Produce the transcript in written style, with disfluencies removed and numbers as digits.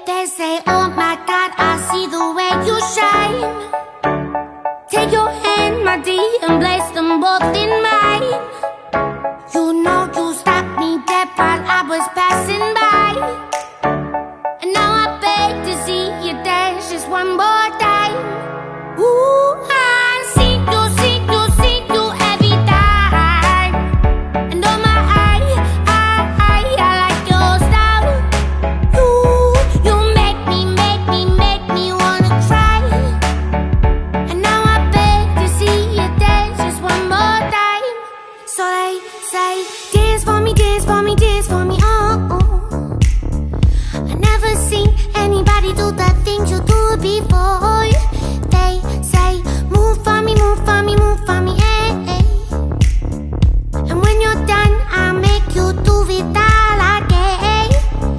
They say, oh my God, I see the way you shine. Take your hand, my dear, and place them both in